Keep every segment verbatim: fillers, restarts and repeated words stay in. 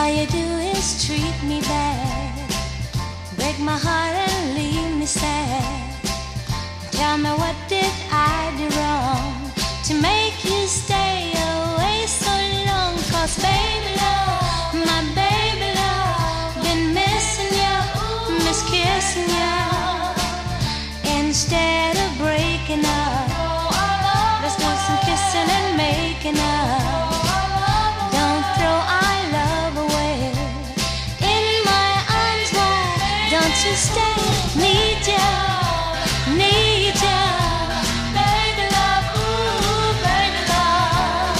All you do is treat me bad, break my heart and leave me sad. Tell me, what did I do wrong to make you stay away so long? 'Cause baby love, my baby love, been missing you, miss kissing you. Instead of breaking up, let's do some kissing and making up. Don't throw our love away. In my arms, why don't you stay? Need you, need you. Baby love, ooh, baby love.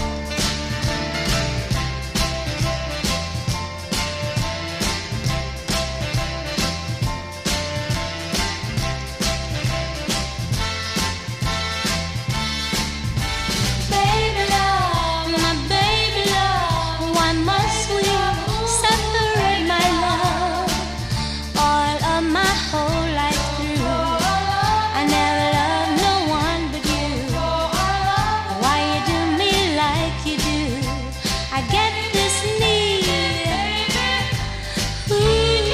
Baby love, my baby love, why must we separate, my love? All of my whole life through, I never loved no one but you. Why you do me like you do? I get this need, ooh,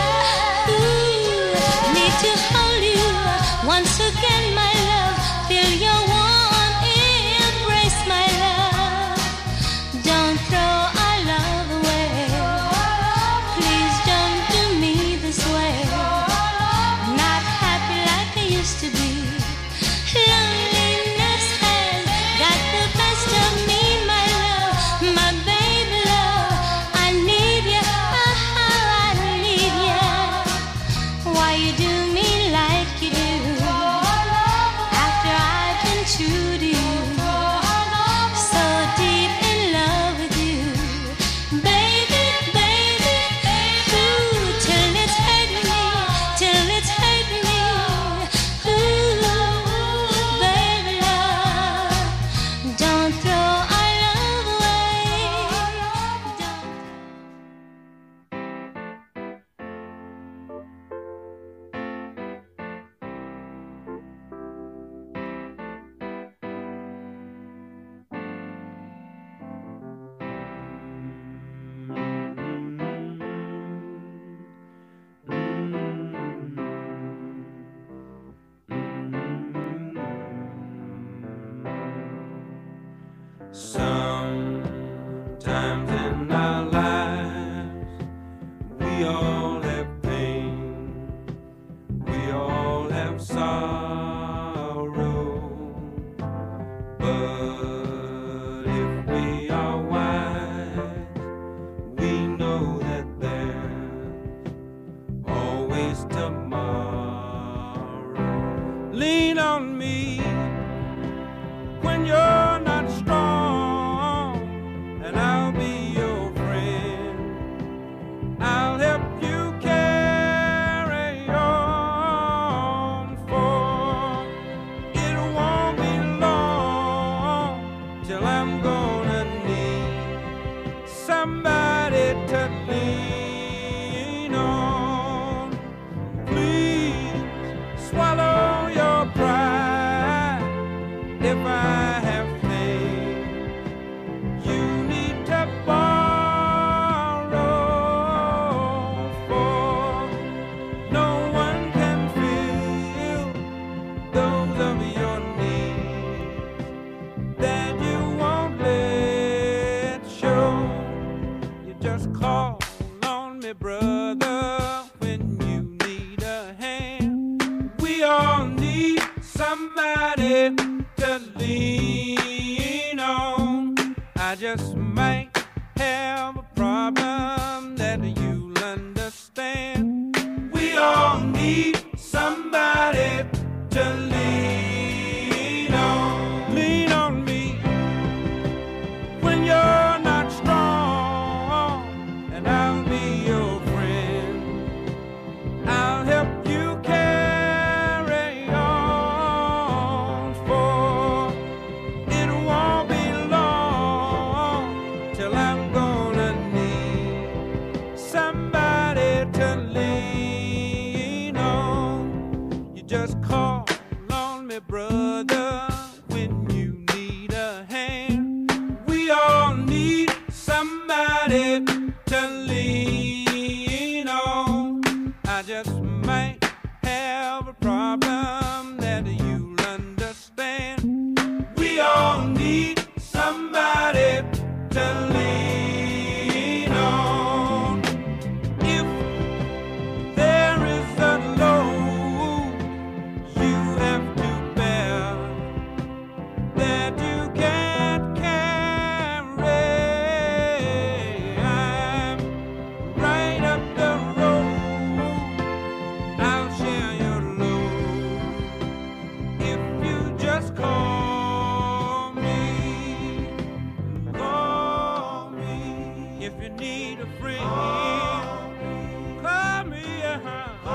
ooh, need to hold you once again, my love. Feel your warm embrace, my love. Don't throw our love away. Please don't do me this way. Not happy like I used to be. Loneliness has got the best of me, my love. My baby love, I need you, oh, I need you. Why you do me like you do? After I've been true to you, so deep in love with you, baby, baby, ooh, till it's hurting me, till it's hurting me, ooh, baby love, don't throw our love away. Don't. Sometimes in our lives, we all have pain, we all have sorrow. But if we are wise, we know that there's always tomorrow. Lean on me when you're not strong, and I'll be your friend. I'll help you carry on, for it won't be long till I'm gonna need somebody to lean on. Please swallow your pride. If I have faith, you need to borrow, for no one can fill those of your needs that you won't let show. You just call on me, brother, when you need a hand. We all need somebody to lean on. I just might have a problem that you'll understand. We all need somebody to lean on. Lean on me when you're not strong, and I'll be your friend. I'll help you carry on, for it won't be long somebody to lean on. I just might have a problem that you'll understand. We all need somebody to lean on. If there is a load you have to bear that you can't carry, I'm right up the road. I'll share your load if you just call me. Call me if you need a friend. Call me uh-huh.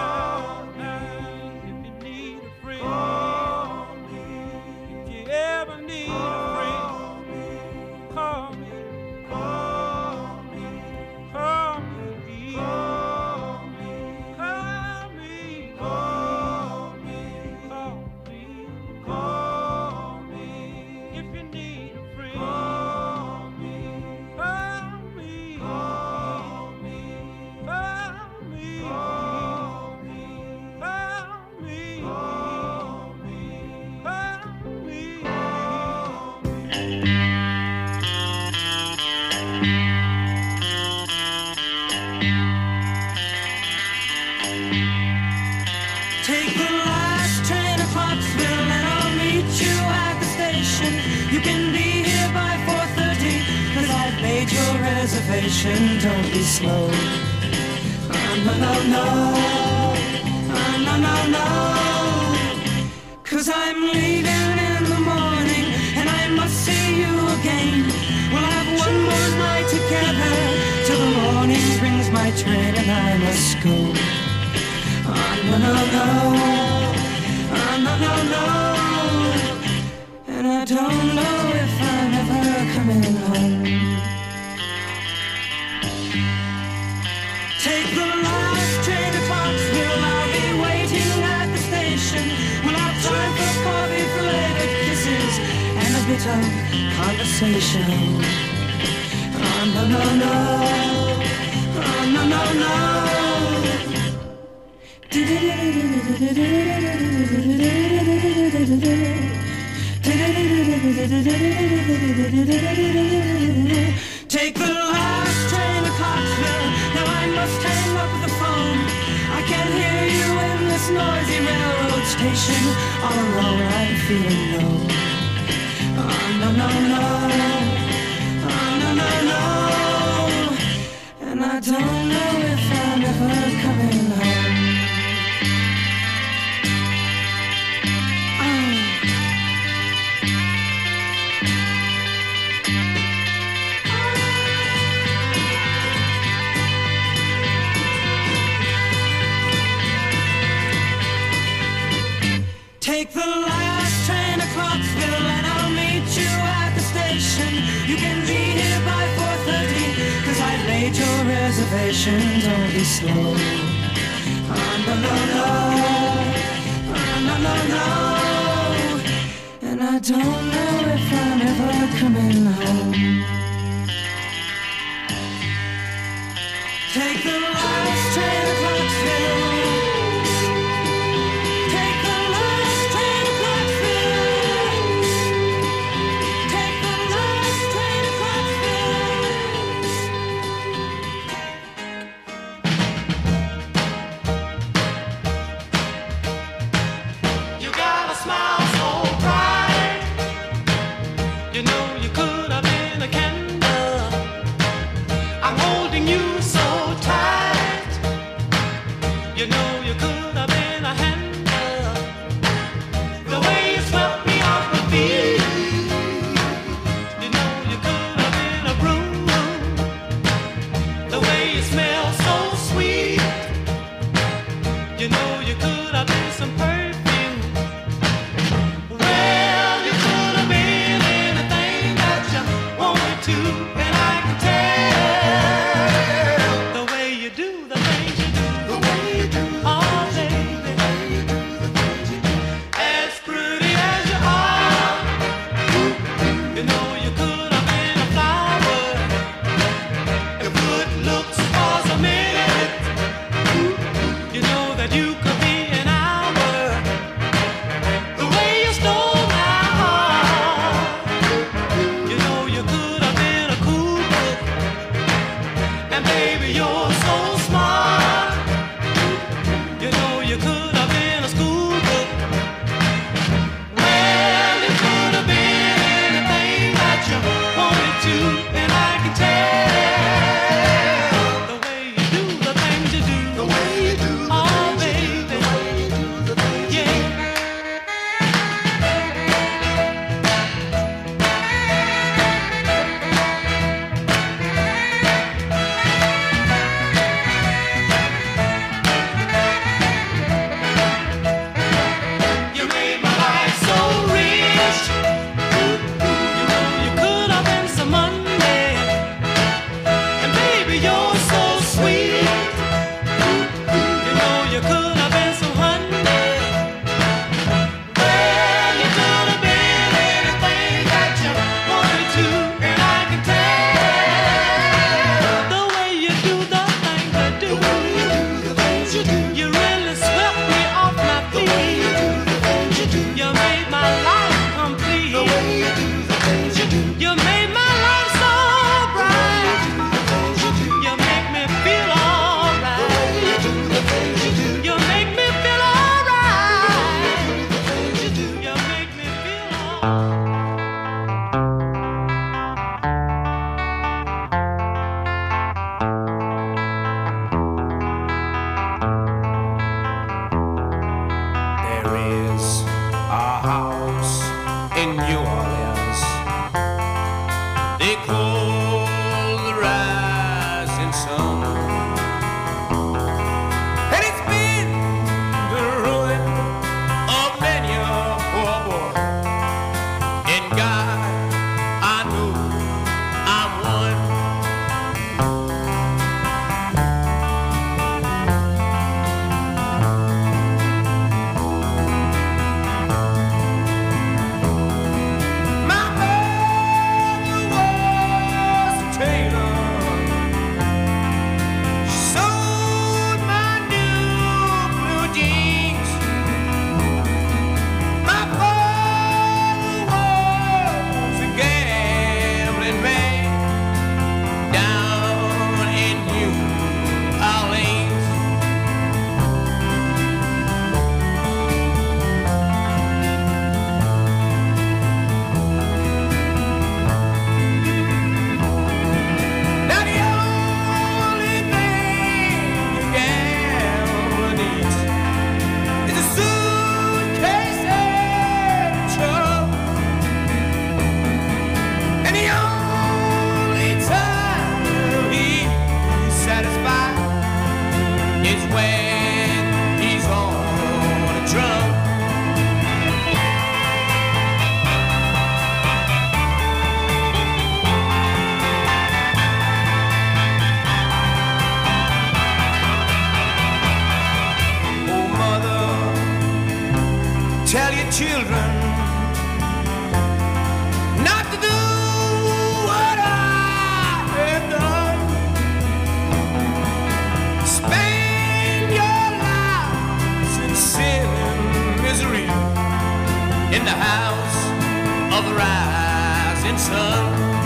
If you need a friend. If you ever need a friend, call me. Call me. Call me. Call me. Call me. Call me. Call me. Call me. If you need a friend, call me. Call me. Call me. Call me. Call me. Call me. Call me. Take the last train to Clarksville and I'll meet you at the station. You can be here by four thirty, cause I've made your reservation. Don't be slow. Oh, no, no, no. Oh, no, no, no. Cause I'm leaving in the morning and I must see you again. We'll have one more night together till the morning brings my train and I must go. Oh, no, no, no. Oh, no, no, no. And I don't know if I'm ever coming home. Take the last train to Clarksville. I'll be waiting at the station. We'll have time for coffee, flavored kisses, and a bit of conversation. Oh, no, no, no. Oh, no, no, no. Take the last train to Clarksville. Now I must hang up the phone. I can't hear you in this noisy railroad station. All alone I'm feeling low. Oh, no, no, no. Oh, no, no, no. And I don't know if I'm ever coming home. Take the last train to Clarksville and I'll meet you at the station. You can be here by four thirty, cause I've made your reservation. Don't be slow. Oh, no, no, no. Oh, no, no, no. And I don't know if I'm ever coming home. Take the last train to Clarksville. And I can tell And baby, you're so smart. You know you could have been a school book. Well, you could have been anything that you wanted to, and I can tell the way you do the things you do. The way you do the oh, things baby. You do. The way you do the things yeah. you do. Tell your children not to do what I have done. Spend your lives in sin and misery in the house of the rising sun.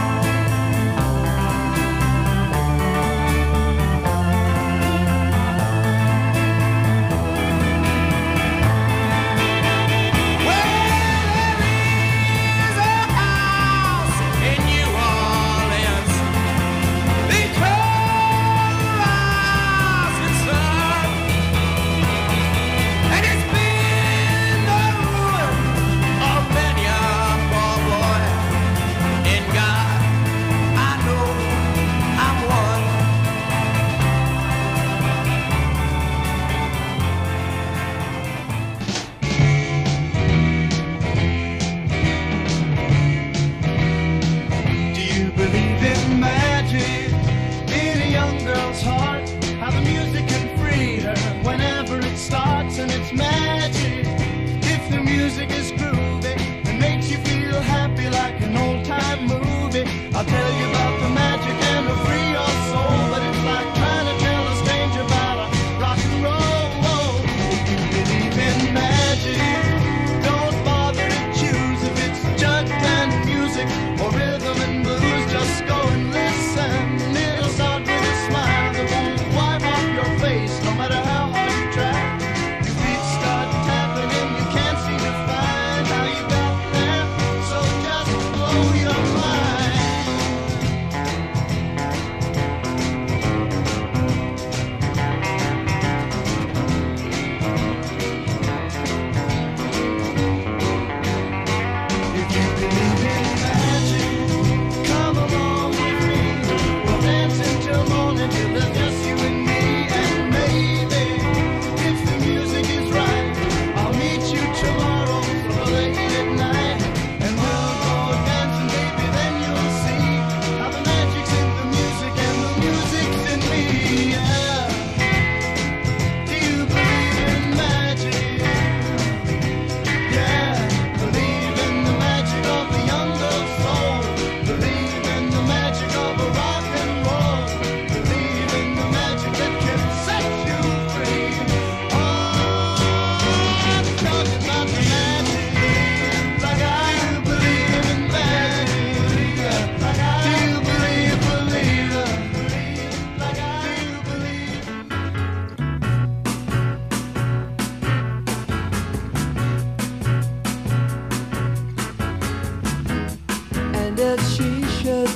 I'll tell you about the magic and it'll free your soul, but it's like trying to tell a stranger about a rock and roll. If you believe in magic, don't bother to choose if it's jug band music or rhythm and blues. Just go and listen. It'll start with a smile.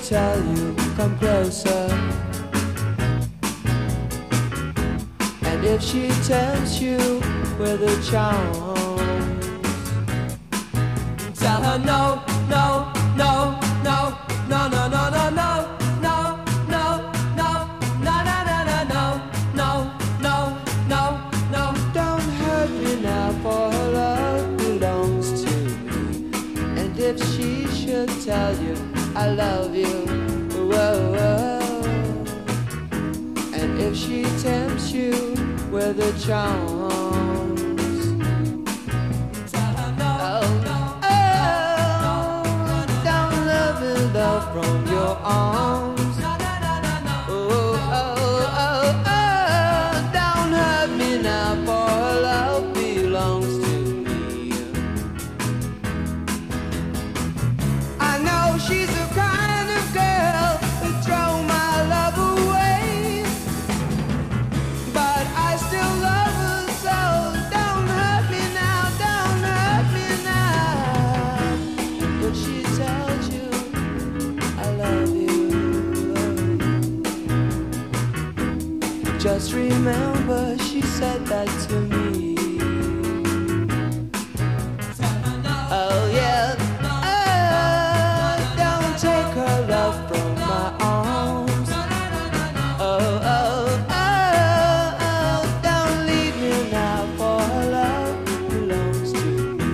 tell you, come closer. And if she tempts you with her charms, tell her no, no, no, no, no, no, no, no, no. For her love belongs to me. And if she should tell you I love you, whoa, whoa. And if she tempts you with her charms, tell her no, oh, no, oh, don't love and love from your arms. Oh, oh, oh, oh, don't hurt me now, for her love belongs to me. I know she's the kind of girl who throw my love away, but I still love her, so don't hurt me now, don't hurt me now. When she tells you I love you, just remember she said that to me. Oh yeah, oh, don't take her love from my arms. Oh, oh, oh, oh, don't leave me now, for her love belongs to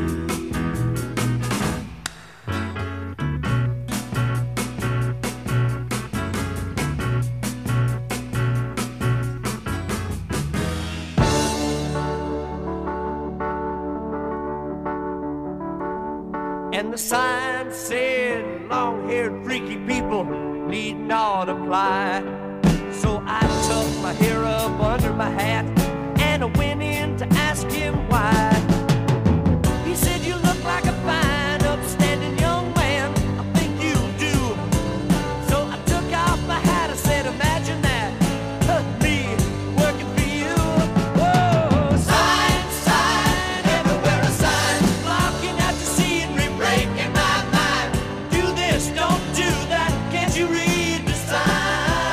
And the sign said, long-haired freaky people need not apply. So I tucked my hair up under my hat and I went in to ask him why. He said, you look like a fine, upstanding young man, I think you do. So I took off my hat, I said, imagine that, huh, me working for you. Whoa, sign, sign, everywhere a sign, blocking out the scenery, breaking my mind. Do this, don't do that, can't you read the sign?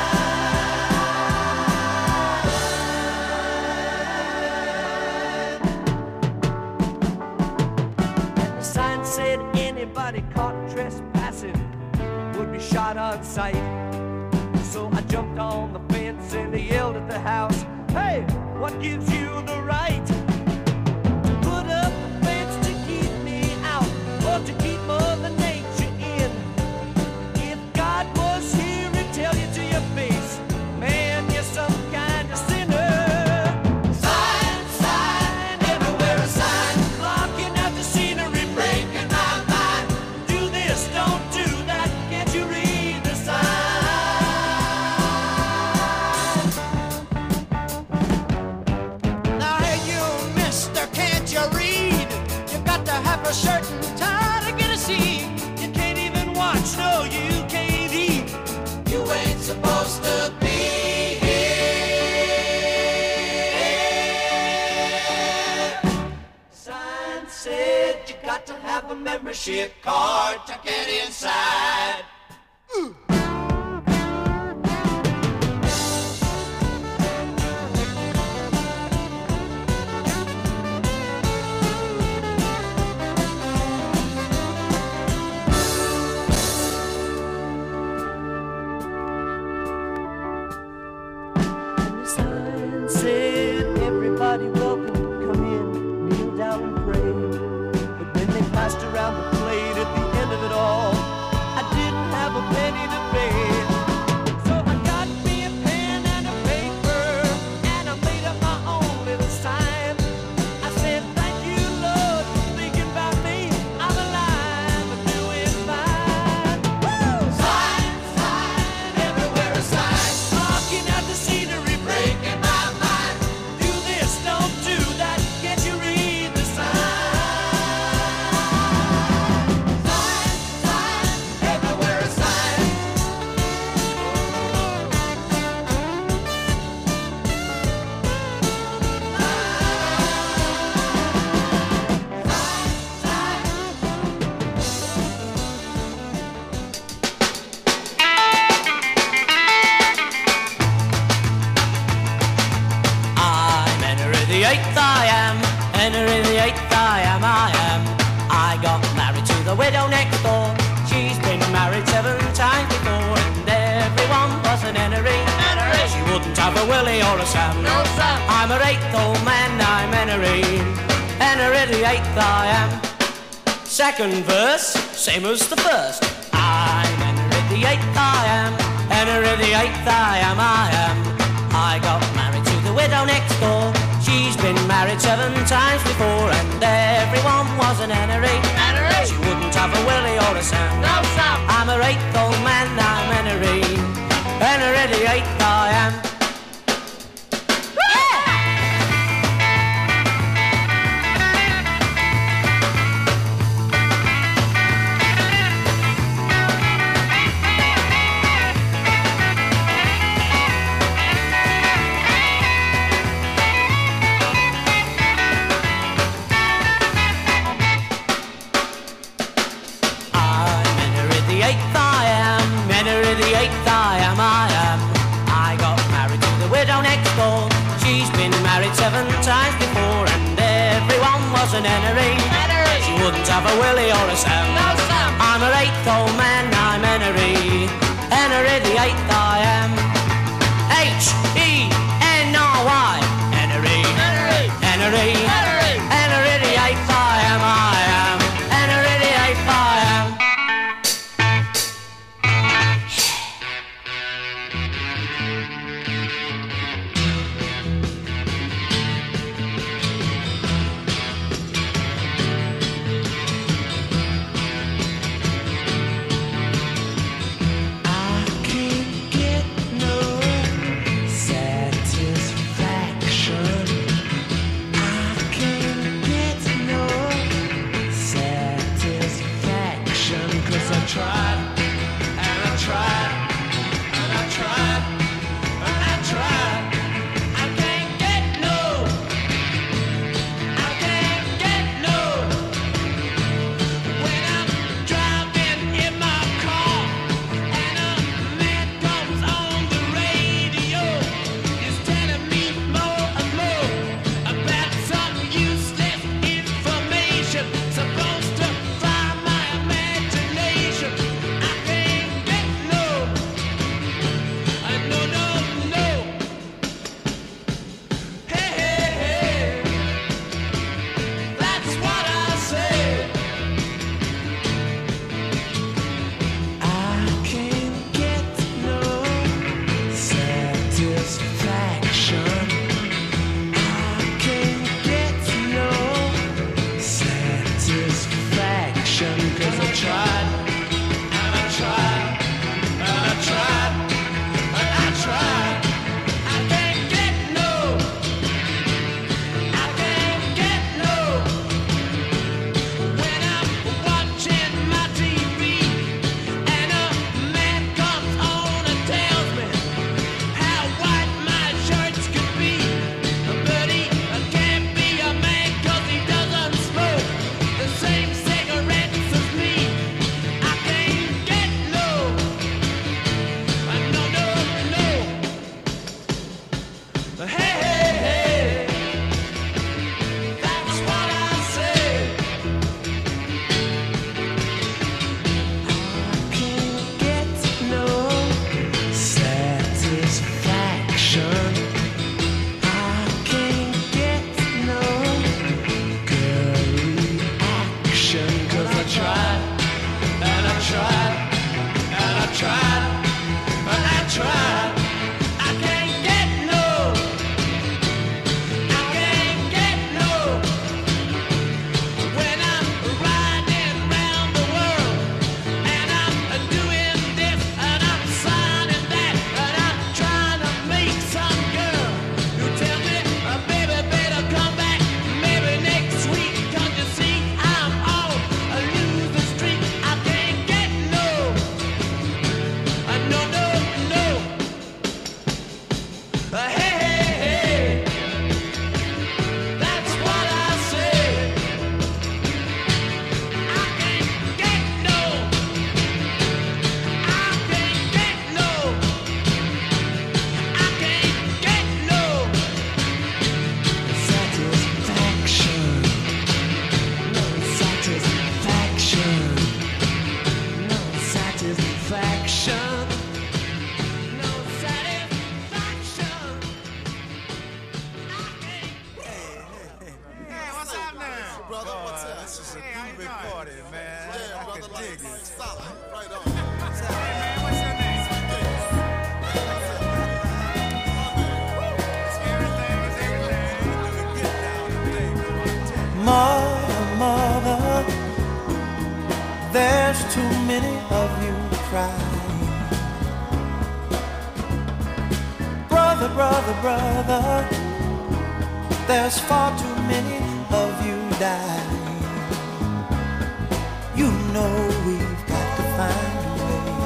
And the sign said anybody caught trespassing would be shot on sight. So I jumped on the fence and I yelled at the house, hey, what gives you the right to put up a fence to keep me out or to keep Mother Nature in? If God was here, he'd tell you to your face, man, you're some kind of sinner. Sign, sign, everywhere a sign, blocking out the scenery, breaking my mind. Do this, don't do that, can't you read the sign? Now hey you, mister, can't you read? You got to have a shirt and tie to get a seat. You can't even watch, no, you can't eat. You ain't supposed to be here. Sign said you got to have a membership card to get inside. And the sign said everybody welcome, come in, kneel down and pray. But when they passed around the plate at the end of it all, I didn't have a penny to pay. So I got me a pen and a paper, and I made up my own little sign. I said, thank you, Lord, for thinking about me. I'm alive and doing fine. Woo! Sign, sign, everywhere a sign, blocking out the scenery, breaking my mind. Do this, don't do eighth I am, Henry the eighth I am, I am. I got married to the widow next door. She's been married seven times before, and everyone was an Henry. Henry. She wouldn't have a Willie or a Sam. No Sam. I'm her eighth old man, I'm Henry. Henry the eighth I am. Second verse, same as the first. I'm Henry the eighth I am, Henry the eighth I am, I am. I got married to the widow next door. She's been married seven times before, and everyone was an Henry. Henry. She wouldn't have a Willie or a Sam. No Sam. I'm her eighth old man, I'm Henry. Henry the eighth I am. Seven times before, and everyone was an Henry. Henry. She wouldn't have a Willie or a Sam. No Sam. I'm her eighth old man, I'm Henry. Henry the eighth I am. H E N R Y. Henry. Henry. Henry. Henry. Henry the eighth I am, I am. Henry the eighth I am. dig it. Solid. Right on. Mother, mother, there's too many of you crying. Brother, brother, brother, there's far too many of you dying. You know we've got to find a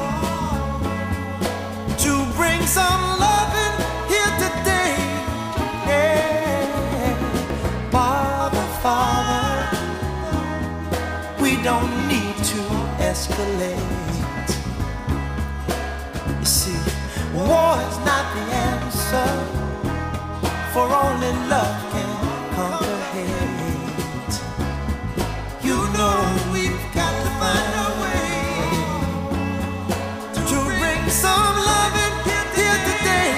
way to bring some loving here today. Yeah. Father, Father, we don't need to escalate. You see, war is not the answer, for only love can conquer hate. You know we've got to find a way to bring some loving here today.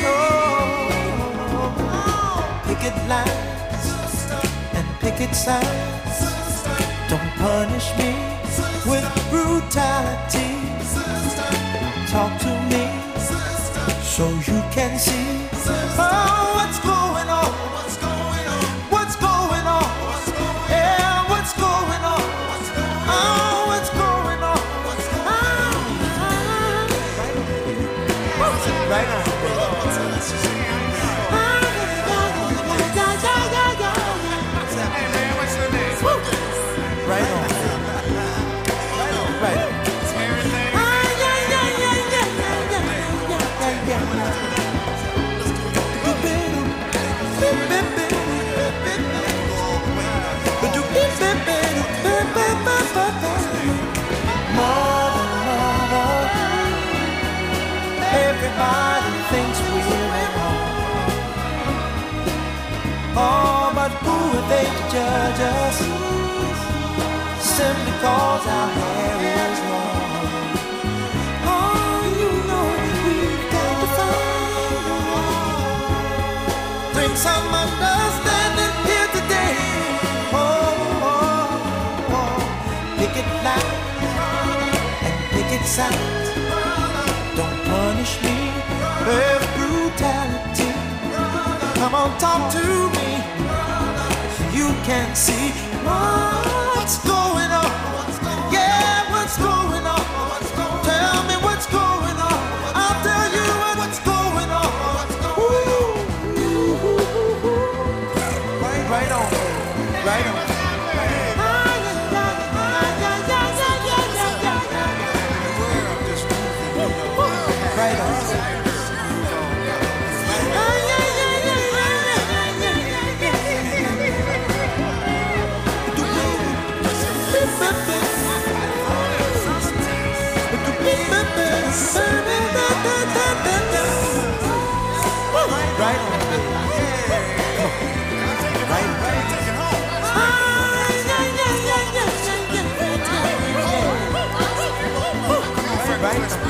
Oh, picket lines and picket signs, don't punish me with brutality. Talk to me so you can see, oh, what's going on, what's going on, what's going on, yeah, what's going on, oh, what's going on, what's going on, right on, Hey man, what's your name? right on, right on, right on. Everybody thinks we're at home. Oh, but who are they to judge us? Simply cause our hair is long. Oh, you know we've got to find a way. Bring some understanding here today. Oh, oh, oh. Picket lines and picket signs, don't punish me with brutality. Come on, talk to me so you can see what's going on. Yeah, what's going on? Tell me what's going on. I'll tell you what's going on. Ooh. Right on, right on. Right on. Right on. Right on. Right on.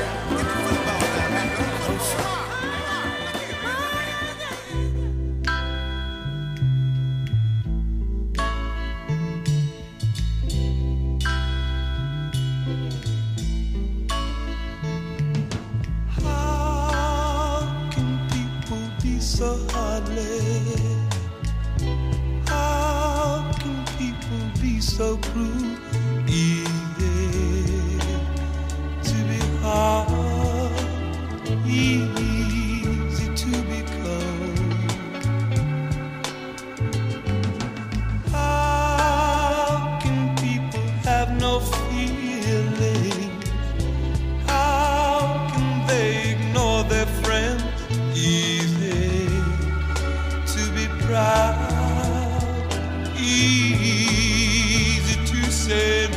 So hardly. How can people be so cruel? Easy to be hard, easy to be cold. How can people have no feeling? How can they ignore their friends? Easy to be proud, easy to say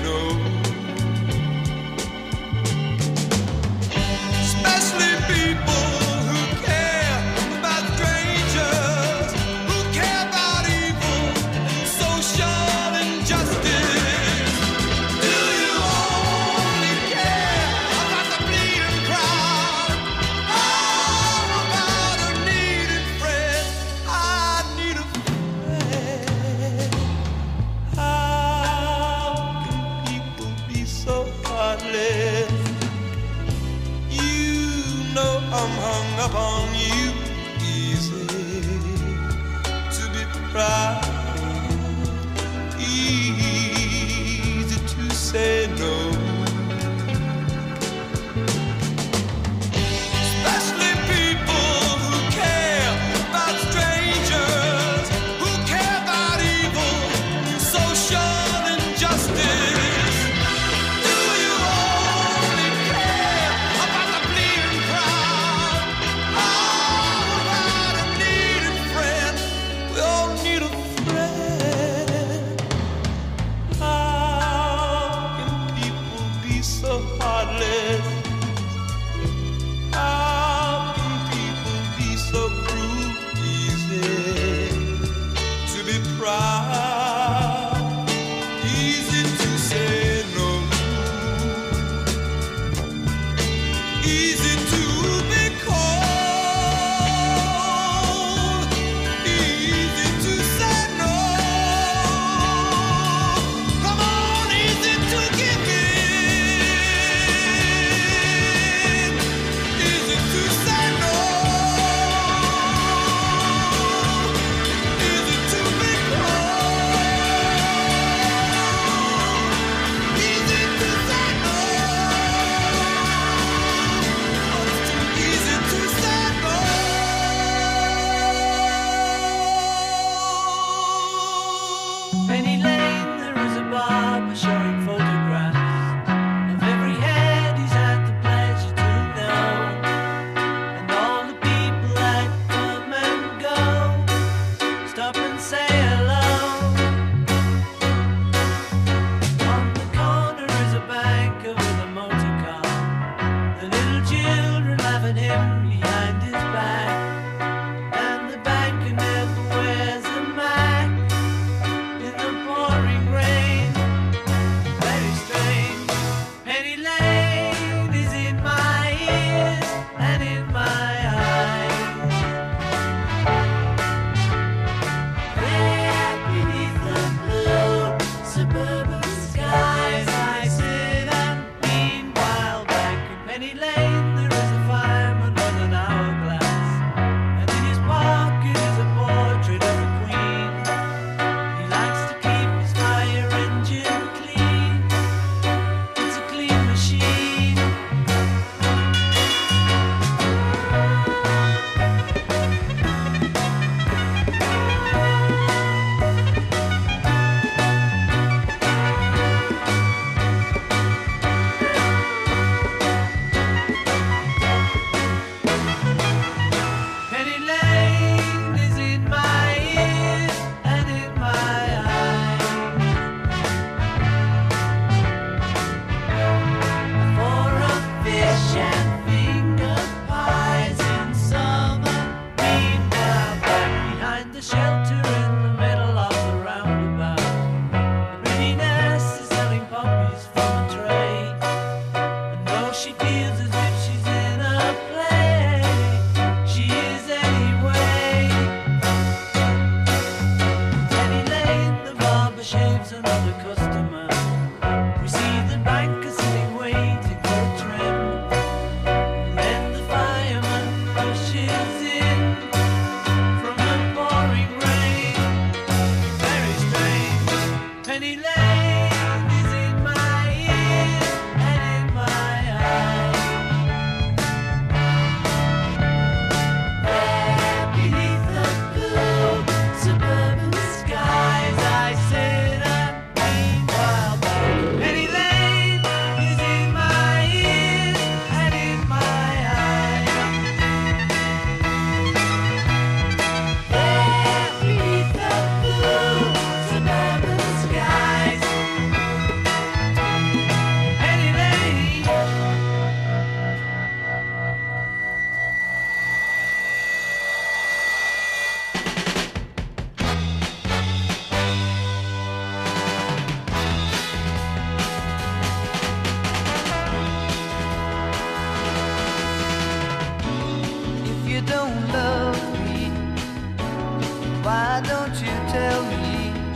love me? Why don't you tell me?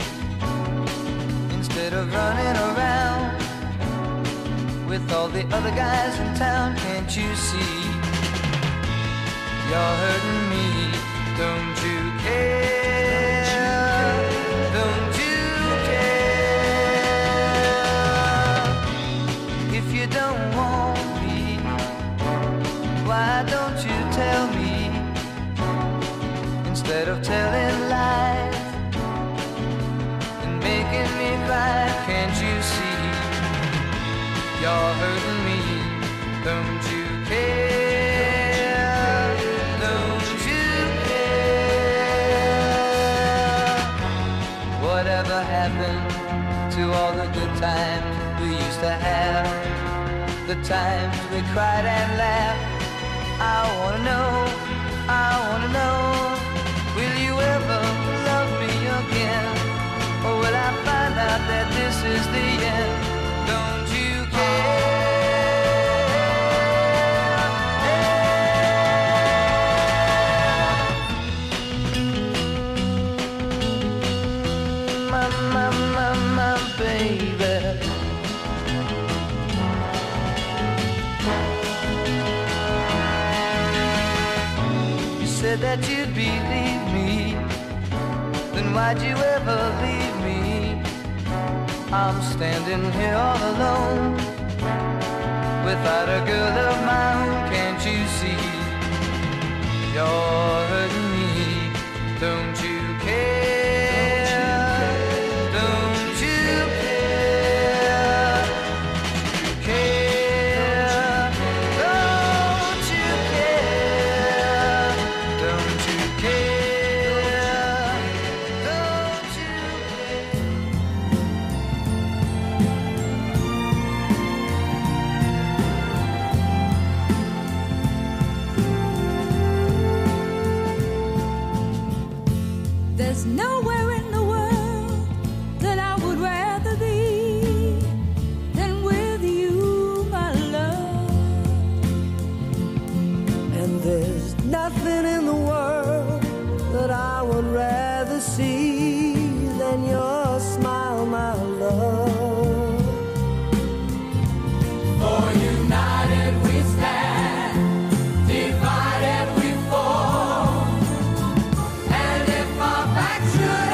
Instead of running around with all the other guys in town, can't you see? You're hurting me, don't you care? Don't you care? If you don't want me, why don't you tell me? Instead of telling lies and making me cry, can't you see? You're hurting me, don't you care? Don't you care? Whatever happened to all the good times we used to have? The times we cried and laughed. I wanna know, I wanna know, will you ever love me again? Or will I find out that this is the end? Don't you care? My, my, my, my baby. You said that you'd believe me, then why'd you ever leave me? I'm standing here all alone, without a girl of my own, can't you see? You're hurting me, don't you care? Don't you care? Care? Don't you care? Don't you care? Don't you care? There's nowhere in the world that I would rather be than with you, my love. And there's nothing in the world that I would rather see than your smile, my love. For united we stand, divided we fall. And if our backs should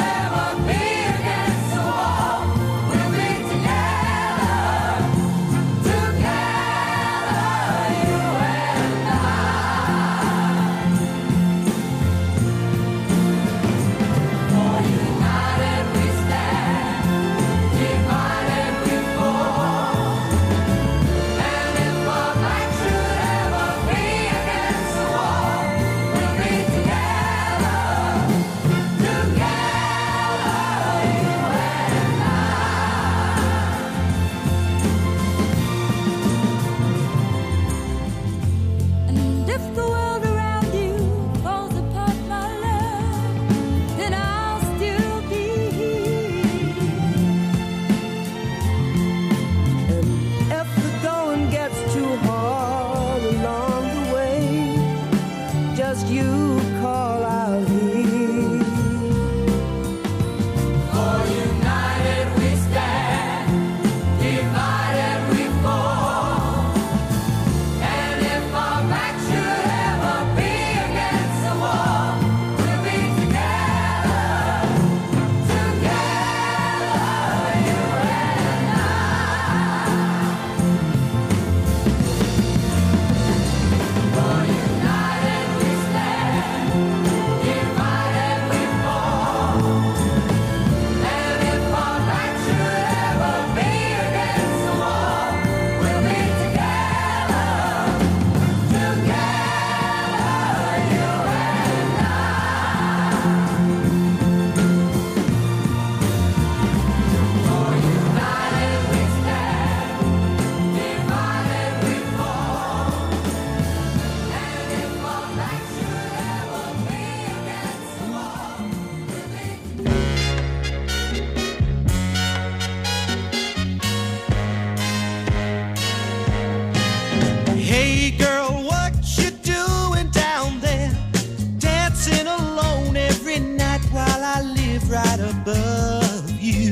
right above you.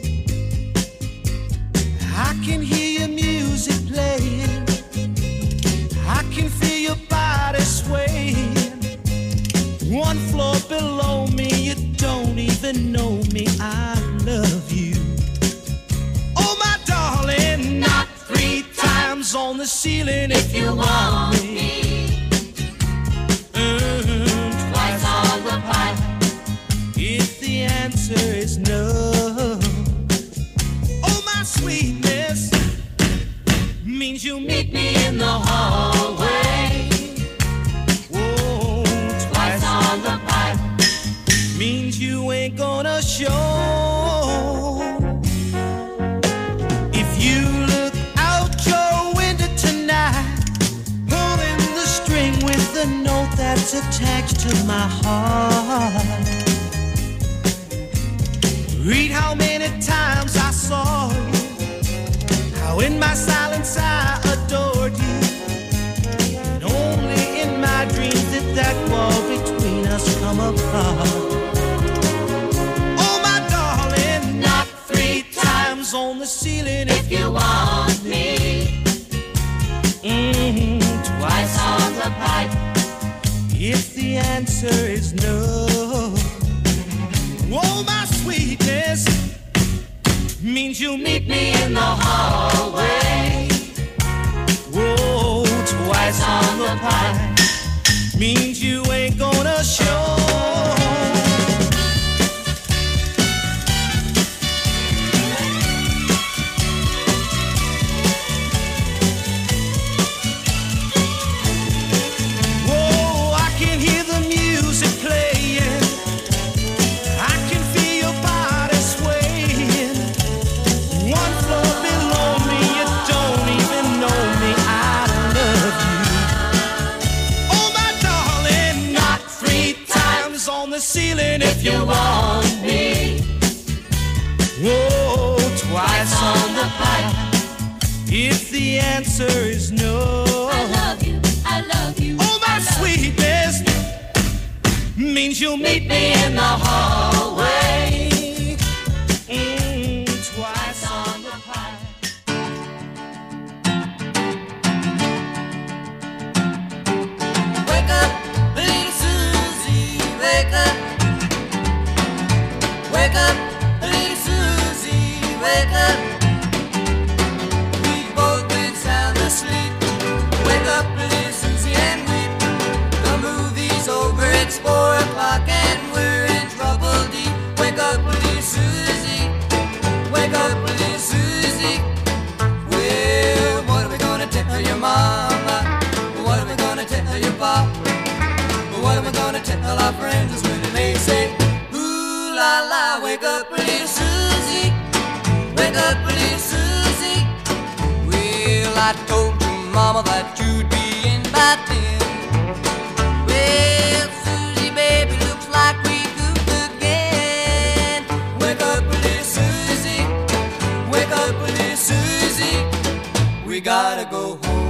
I can hear your music playing, I can feel your body swaying. One floor below me, you don't even know me, I love you. Oh my darling, not three times on the ceiling if you want me. Mm, twice on the pipe if the answer is no. Oh my sweetness means you meet me in the hallway. Whoa, twice on the pipe means you ain't gonna show. If you look out your window tonight, pulling the string with the note that's attached to my heart, read how many times I saw you, how in my silence I adored you, and only in my dreams did that wall between us come apart. Oh my darling, not three times on the ceiling if you want me. Mm-hmm, twice on the pipe if the answer is no. Oh my sweetness means you meet me in the hallway. Whoa, twice on the pipe means you ain't gonna show. Ceiling if you want me. Whoa, twice on the pipe if the answer is no. I love you, I love you. Oh my sweetness means you'll meet me in the hallway. Mm, twice on the pipe. Wake up, little Susie, wake up. Wake up, little Susie, wake up. We've both been sound asleep. Wake up, little Susie, and weep. The movie's over, it's four o'clock and we're in trouble deep. Wake up, little Susie, wake up, little Susie. Well, what are we gonna tell your mama? What are we gonna tell your papa? What are we gonna tell our friends when they say, la la, wake up, little Susie, wake up, little Susie. Well, I told your mama that you'd be in by ten. Well, Susie, baby, looks like we goofed again. Wake up, little Susie, wake up, little Susie. We gotta go home.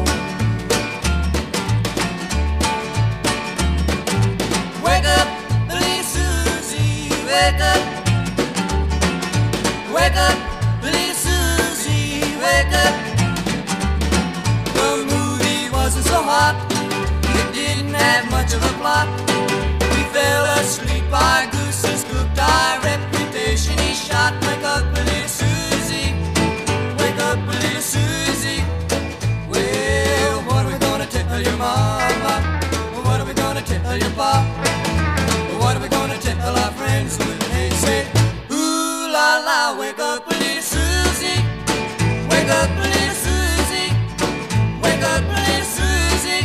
Wake up, little Susie, wake up. Wake up, little Susie, wake up. The movie wasn't so hot, it didn't have much of a plot. We fell asleep, our gooses cooked, our reputation he shot. Wake up, little Susie, wake up, little Susie. Well, what are we gonna tell your mama? What are we gonna tell your papa? What are we gonna tell our friends when they say, ooh la la, wake up, little Susie, wake up, little Susie, wake up, little Susie.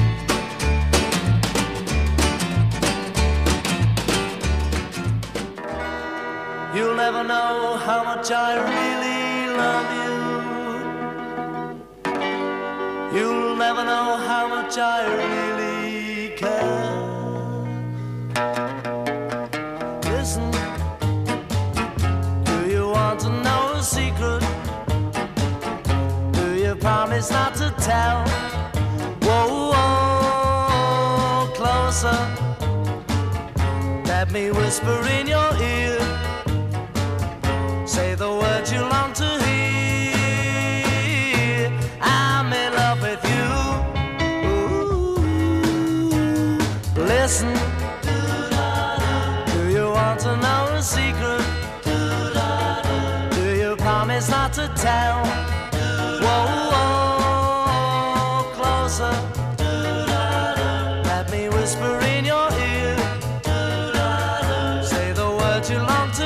You'll never know how much I really love you. You'll never know how much I really care. Listen, do you want to know a secret? Do you promise not to tell? Whoa, whoa, closer. Let me whisper in your ear. Say the words you long to hear. I'm in love with you. Ooh. Listen. Do you want to know a secret? Do you promise not to tell? Whoa, whoa, closer. Let me whisper in your ear. Say the words you long to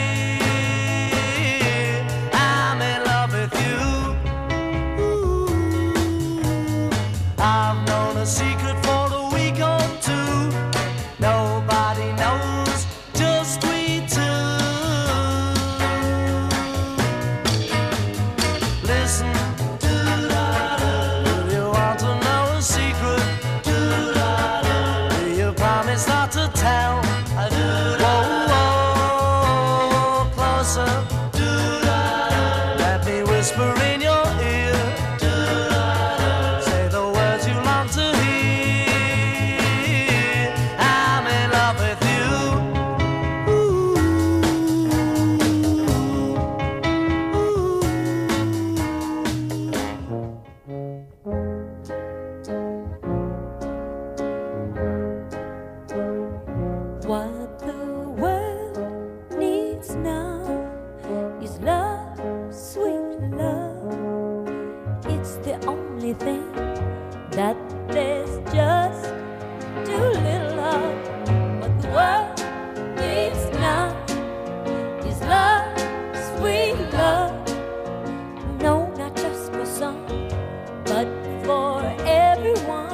hear. I'm in love with you. Ooh. I've known a secret for a week or two. Nobody knows, just we two. Listen. Do you want to know a secret? Do you promise not to tell? Whoa, whoa, closer. Let me whisper in your ear. Say the words you long to hear. I'm in love with you. What the world needs now is love, sweet love. It's the only thing that there's just too little of. What the world needs now is love, sweet love. No, not just for some, but for everyone.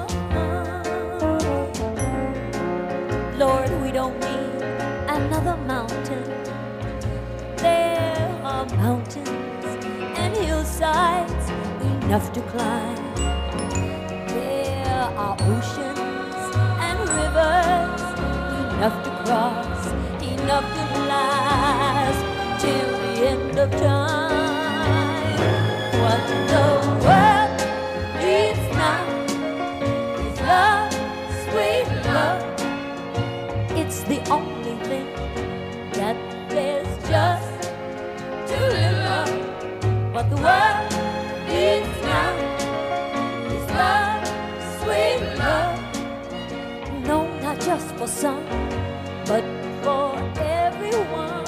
Lord, we don't need another mountain. There are mountains and hillsides enough to climb. There are oceans and rivers enough to cross, enough to last till the end of time. What the world needs now is love, sweet love. It's the only thing that there's just too little of. What the world needs now is love, sweet love. No, not just for some, but for everyone.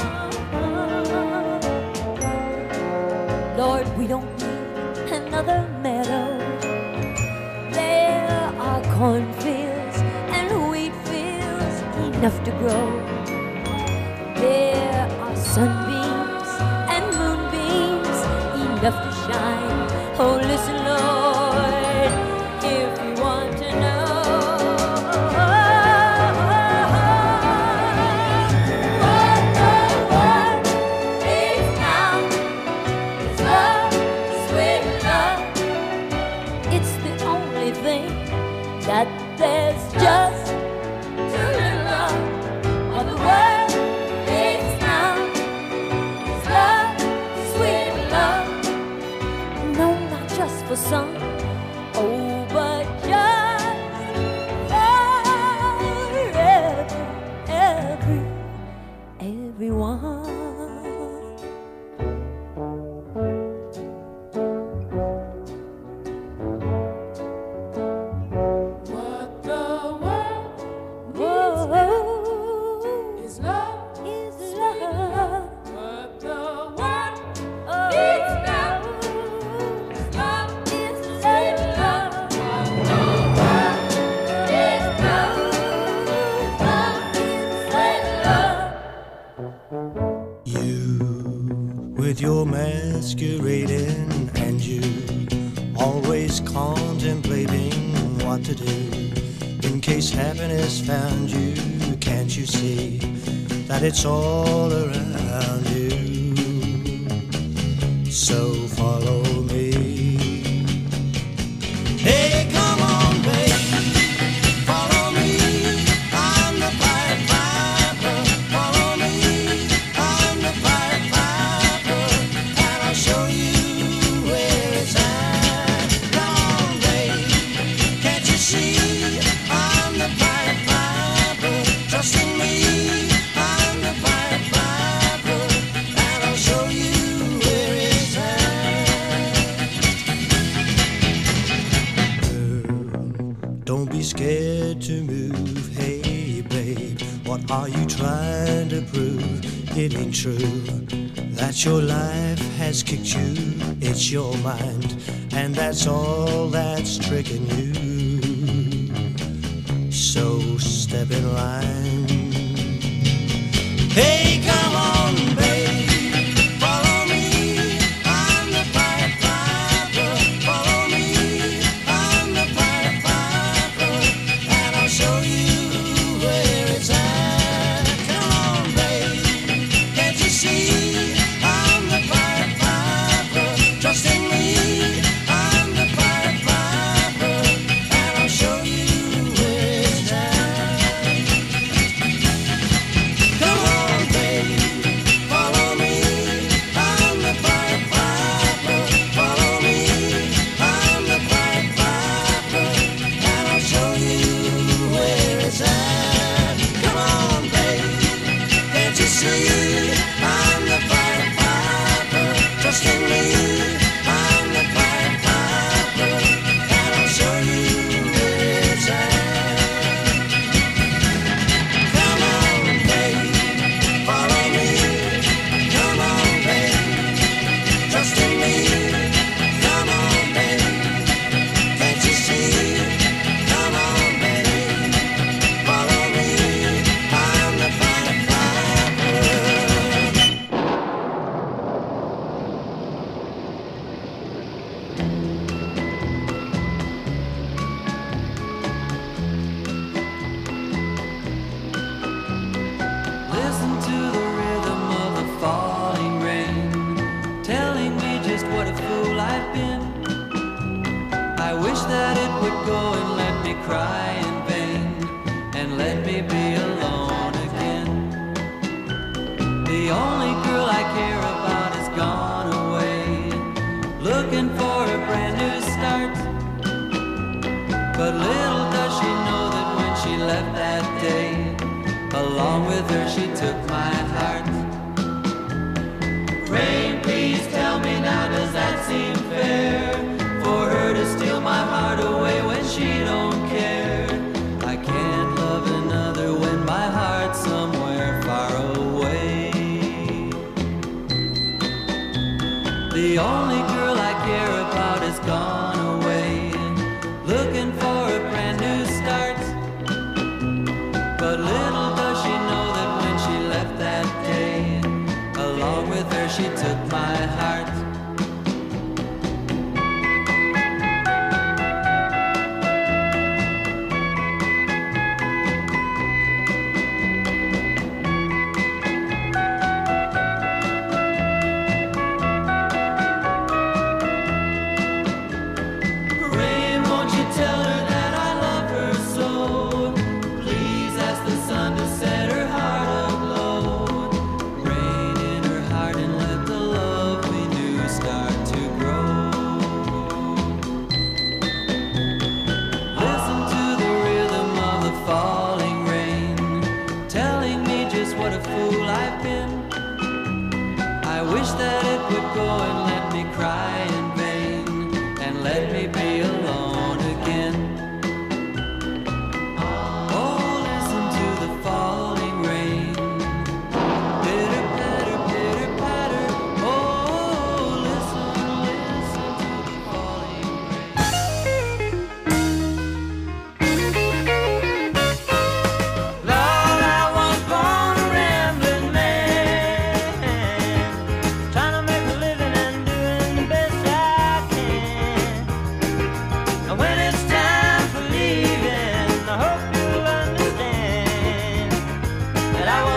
Lord, we don't need another meadow. There are cornfields and wheat fields enough to grow. There are sunbeams and moonbeams enough to shine. Oh, listen, Lord, if you want to know. What the world needs now is love, sweet love. It's the only thing that there's just too little of. What the world needs now is love, sweet love. No, not just for some, oh, but just for every, every, everyone. What the world Whoa, is love. is love. What the world Oh, needs now is love, is sweet love. love. What the world needs now Love is love. You with your masquerading and you always contemplating what to do in case happiness found you. Can't you see that it's all around you? So follow me. Hey, come on, babe. Follow me. I'm the Pied Piper. Follow me. I'm the Pied Piper. And I'll show you where it's at. Come on, babe. Can't you see? I'm the Pied Piper. Trust in me. What are you trying to prove? It ain't true that your life has kicked you. It's your mind, and that's all that's tricking you. So step in line. Hey, come on, babe, follow me. I'm the Pied Piper. Follow me. I'm the Pied Piper, and I'll show you where it's at. Come on, babe, can't you see? I'm the Pied Piper. Trust in me. I'm the Pied Piper, and I'll show you where it's at. Come on, babe, follow me. I'm the Pied Piper. Follow me. I'm the Pied Piper, and I'll show you where it's at. Come on, babe, can't you see? I'm the Pied Piper. Trust in me. I'm the Pied Piper, and I'll show you where it's at. Come on, babe, follow me. Come on, babe, trust in me. Come on, babe, can't you see? Come on, babe, follow me. I'm the Pied Piper. Listen to the rhythm of the falling rain, telling me just what a fool I've been. I wish that it would go and let me cry in vain, and let me be alone again. The only girl I care about has gone away, looking for a brand new start. But little does she know that when she left that day, along with her she took my heart. Rain, please tell me now, does that seem fair? For her to steal my heart away when she don't care. I can't love another when my heart's somewhere far away. The only girl I care about has gone away, looking for a brand new start. But little does she know that when she left that day, along with her she took my heart. Rain, won't you tell her that I love her so? Please ask the sun to set her heart aglow. Rain in her heart and let the love we knew start to grow. Listen to the rhythm of the falling rain, telling me just what a fool I've been. I wish that it would go and let me cry in vain, and let me be alone again. Oh, listen to the falling rain. Pitter patter, pitter patter. Oh, listen, listen to the falling rain. Lord, I was born a rambling man, trying to make a living and doing the best I can. And when it's time for leaving, I hope you'll understand that I was